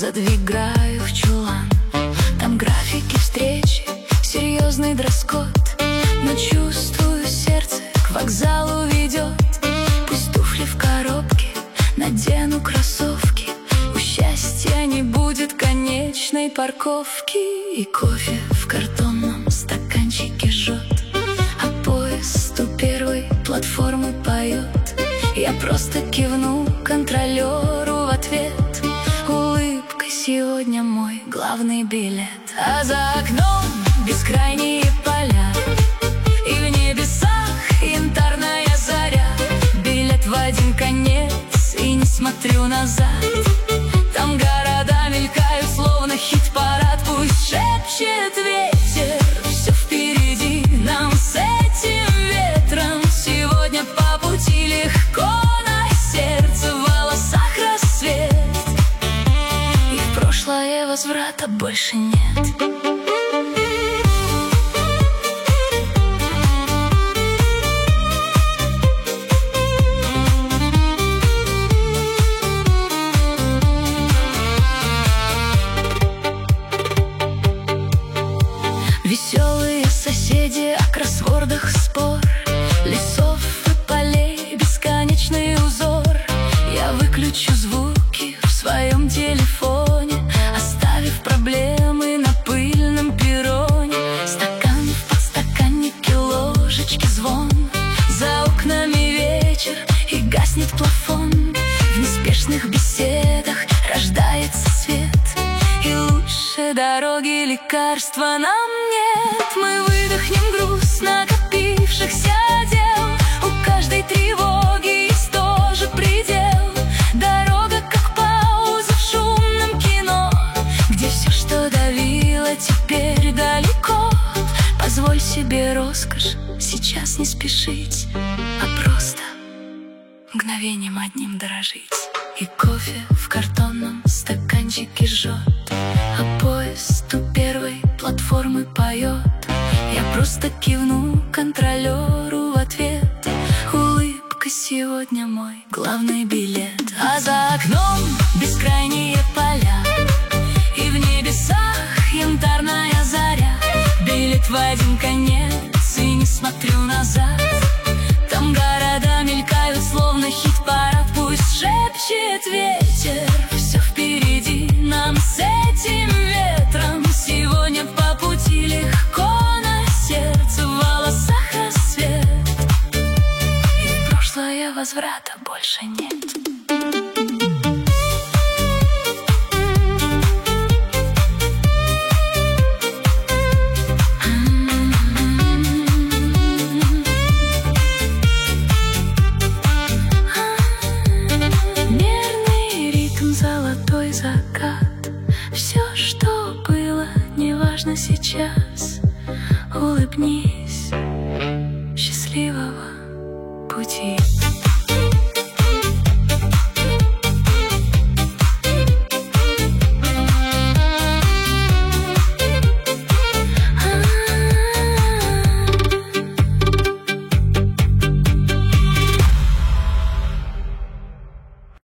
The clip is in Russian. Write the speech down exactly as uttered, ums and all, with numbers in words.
Задвигаю в чулан, там графики встречи, серьезный дресс-код. Но чувствую, сердце к вокзалу ведет. Пусть туфли в коробке, надену кроссовки. У счастья не будет конечной парковки. И кофе в картонном стаканчике жжет, а поезд у первой платформы поет. Я просто кивну контролеру в ответ. Улыбка сегодня мой главный билет. А за окном бескрайние поля, и в небесах янтарная заря. Билет в один конец, и не смотрю назад. Там города мелькают, словно хит-парад. Пусть шепчет ветер, все впереди нам с этим ветром. Сегодня по пути легко на сердце, в волосах рассвет. И в прошлое возврата больше нет. Веселые соседи, о кроссвордах спор. Лесов и полей бесконечный узор. Я выключу звуки в своем телефоне, оставив проблемы на пыльном перроне. Стакан в подстаканнике, ложечки звон. За окнами вечер, и гаснет плафон. В неспешных беседах рождается свет. И лучше дороги лекарства нам нет. Мы выдохнем груз накопившихся дел. У каждой тревоги есть тоже предел. Дорога как пауза в шумном кино, где все, что давило, теперь далеко. Позволь себе роскошь сейчас не спешить, а просто мгновением одним дорожить. И кофе в картонном стаканчике жжет, а поезд у первой платформы поет. Я просто кивну контролеру в ответ. Улыбка сегодня мой главный билет. А за окном бескрайние поля, и в небесах янтарная заря. Билет в один конец, и не смотрю назад. Там города мелькают, словно хит-парад. Пусть шепчет ветер, все впереди нам с этим ветром. Сегодня по пути легко на сердце, в волосах рассвет. И в прошлое возврата больше нет. Золотой закат, все, что было, неважно сейчас. Улыбнись, счастливого пути.